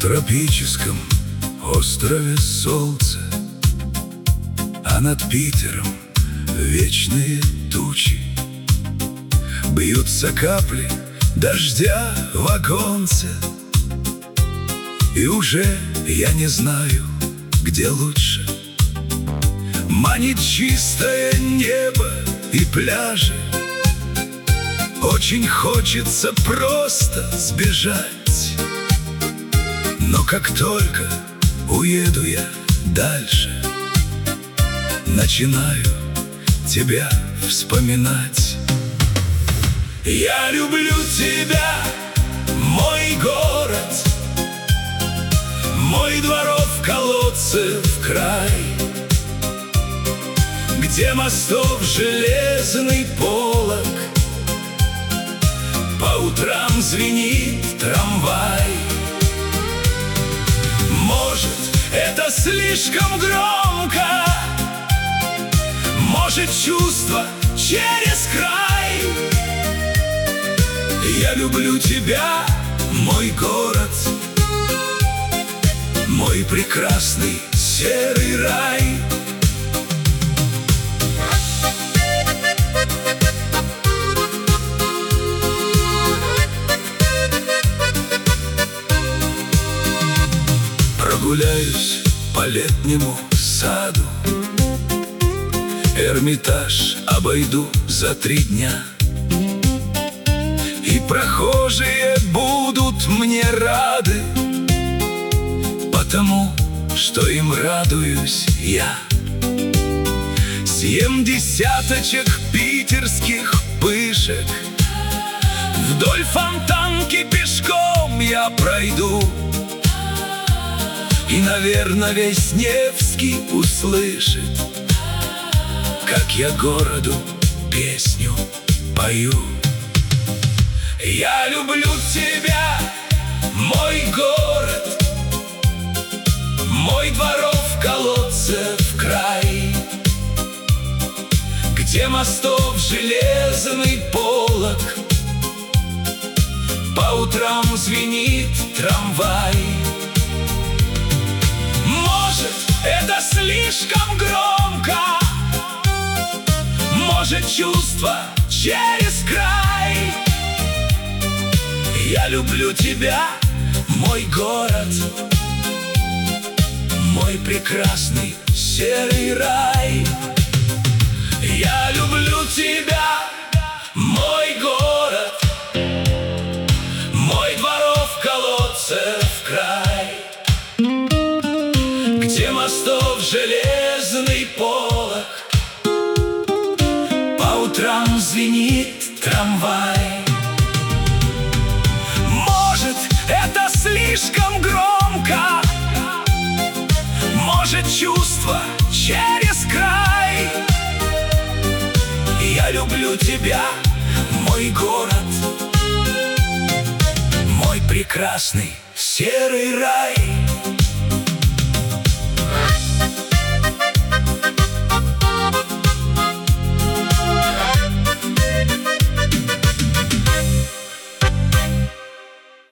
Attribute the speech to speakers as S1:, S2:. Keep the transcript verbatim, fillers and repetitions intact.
S1: тропическом острове солнце, а над Питером вечные тучи. Бьются капли дождя в оконце, и уже я не знаю, где лучше. Манит чистое небо и пляжи, очень хочется просто сбежать. Но как только уеду я дальше, начинаю тебя вспоминать. Я люблю тебя, мой город, мой дворов колодцев край, где мостов железный полог, по утрам звенит трамвай. Может, это слишком громко, может, чувство через край. Я люблю тебя, мой город, мой прекрасный серый рай. Прогуляюсь по летнему саду, Эрмитаж обойду за три дня, и прохожие будут мне рады, потому что им радуюсь я. Съем десяточек питерских пышек, вдоль фонтанки пешком я пройду, и, наверное, весь Невский услышит, как я городу песню пою. Я люблю тебя, мой город, мой дворов колодцев край, где мостов железный полог, по утрам звенит трамвай. Может, это слишком громко, может, чувство через край. Я люблю тебя, мой город, мой прекрасный серый рай. Я люблю тебя, мой город, мой дворов колодцев край, где мостов железный полог, по утрам звенит трамвай. Может, это слишком громко, может, чувство через край. Я люблю тебя, мой город, мой прекрасный серый рай.